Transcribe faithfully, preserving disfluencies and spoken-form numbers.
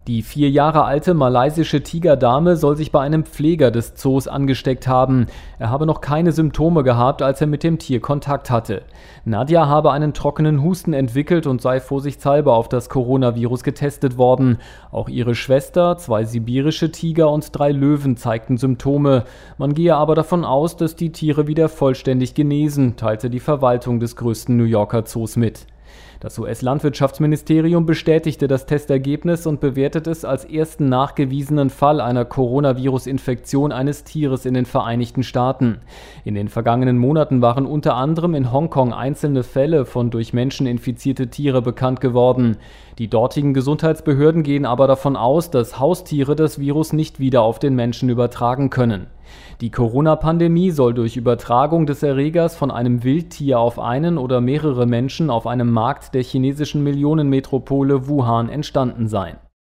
Die vier Jahre alte malaysische Tigerdame soll sich bei einem Pfleger des Zoos angesteckt haben. Er habe noch keine Symptome gehabt, als er mit dem Tier Kontakt hatte. Nadja habe einen trockenen Husten entwickelt und sei vorsichtshalber auf das Coronavirus getestet worden. Auch ihre Schwester, zwei sibirische Tiger und drei Löwen zeigten Symptome. Man gehe aber davon aus, dass die Tiere wieder vollständig genesen, teilte die Verwaltung des größten New Yorker Zoos mit. Das U S-Landwirtschaftsministerium bestätigte das Testergebnis und bewertet es als ersten nachgewiesenen Fall einer Coronavirus-Infektion eines Tieres in den Vereinigten Staaten. In den vergangenen Monaten waren unter anderem in Hongkong einzelne Fälle von durch Menschen infizierte Tiere bekannt geworden. Die dortigen Gesundheitsbehörden gehen aber davon aus, dass Haustiere das Virus nicht wieder auf den Menschen übertragen können. Die Corona-Pandemie soll durch Übertragung des Erregers von einem Wildtier auf einen oder mehrere Menschen auf einem Markt der chinesischen Millionenmetropole Wuhan entstanden sein.